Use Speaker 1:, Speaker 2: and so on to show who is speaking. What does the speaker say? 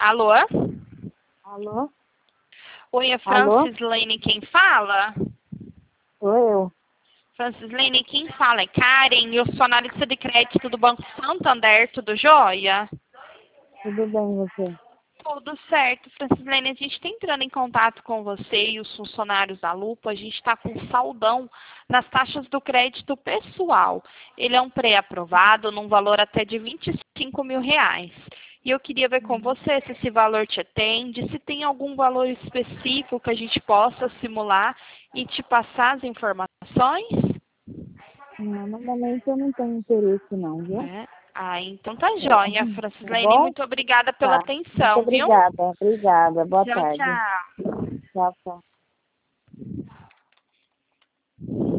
Speaker 1: Alô?
Speaker 2: Alô?
Speaker 1: Oi, é
Speaker 2: Alô?
Speaker 1: Francislene quem fala?
Speaker 2: Sou eu.
Speaker 1: Francislene, quem fala é Karen, eu sou analista de crédito do Banco Santander, tudo jóia?
Speaker 2: Tudo bem, você?
Speaker 1: Tudo certo, Francislene, a gente está entrando em contato com você e os funcionários da Lupa, a gente está com saldão nas taxas do crédito pessoal. Ele é um pré-aprovado num valor até de R$ 25.000. E eu queria ver com você se esse valor te atende, se tem algum valor específico que a gente possa simular e te passar as informações.
Speaker 2: Não, no momento eu não tenho interesse não, viu?
Speaker 1: É. Ah, então tá jóia,
Speaker 2: Tá
Speaker 1: Francislene.
Speaker 2: bom?
Speaker 1: Muito obrigada pela
Speaker 2: Tá. Muito
Speaker 1: atenção, viu?
Speaker 2: obrigada. Obrigada. Boa
Speaker 1: Tchau,
Speaker 2: tarde.
Speaker 1: tchau.
Speaker 2: Tchau, tchau.